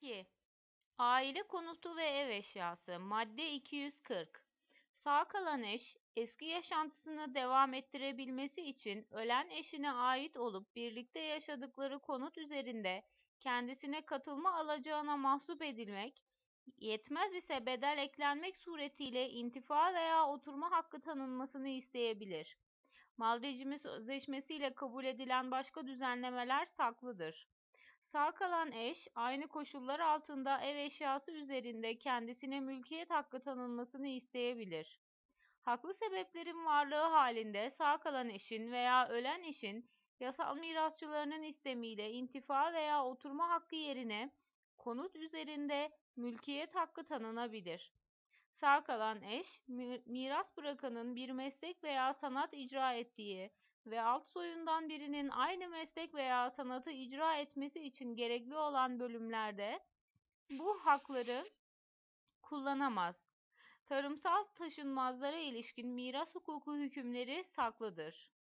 2. Aile konutu ve ev eşyası. Madde 240. Sağ kalan eş, eski yaşantısını devam ettirebilmesi için ölen eşine ait olup birlikte yaşadıkları konut üzerinde kendisine katılma alacağına mahsup edilmek, yetmez ise bedel eklenmek suretiyle intifa veya oturma hakkı tanınmasını isteyebilir. Mal rejimi sözleşmesiyle kabul edilen başka düzenlemeler saklıdır. Sağ kalan eş, aynı koşullar altında ev eşyası üzerinde kendisine mülkiyet hakkı tanınmasını isteyebilir. Haklı sebeplerin varlığı halinde sağ kalan eşin veya ölen eşin yasal mirasçılarının istemiyle intifa veya oturma hakkı yerine konut üzerinde mülkiyet hakkı tanınabilir. Sağ kalan eş, miras bırakanın bir meslek veya sanat icra ettiği ve alt soyundan birinin aynı meslek veya sanatı icra etmesi için gerekli olan bölümlerde bu hakları kullanamaz. Tarımsal taşınmazlara ilişkin miras hukuku hükümleri saklıdır.